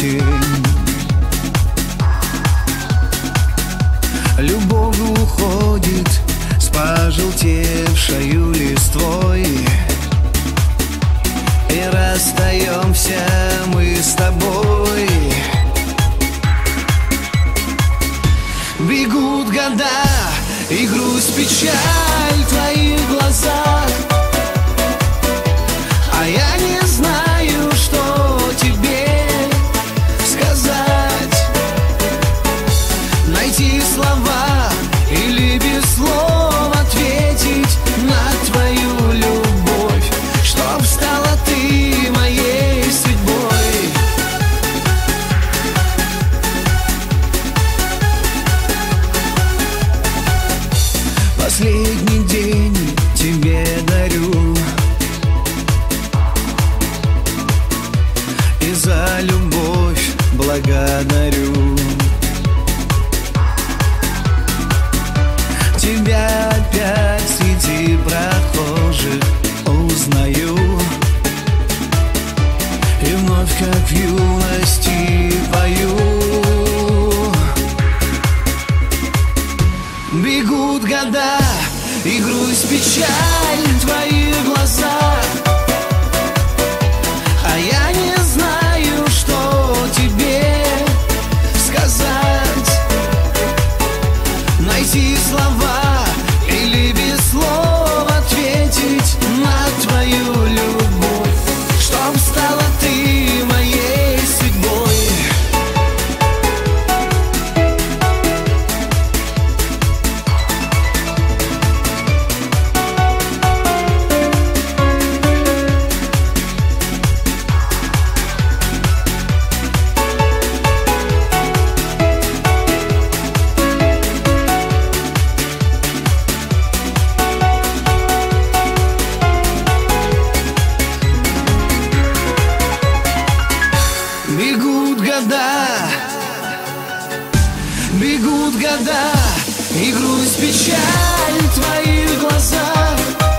тень. Любовь уходит с пожелтевшою листвой, и расстаемся мы с тобой. Бегут года, и грусть, печаль в твоих глазах, а я не знаю, что тебе сказать. Найти слова или без слов ответить на твою любовь, чтоб стала ты моей судьбой. Последний день тебе дарю, и за любовь благодарю. Тебя опять среди прохожих узнаю, и вновь, как в юности, пою. Бегут года, и грусть, печаль в твоих глазах, а я не знаю, что тебе сказать. Найти слова или без слов ответить на твою любовь, чтоб стала ты моей судьбой. Бегут года, и грусть, печаль в твоих глазах,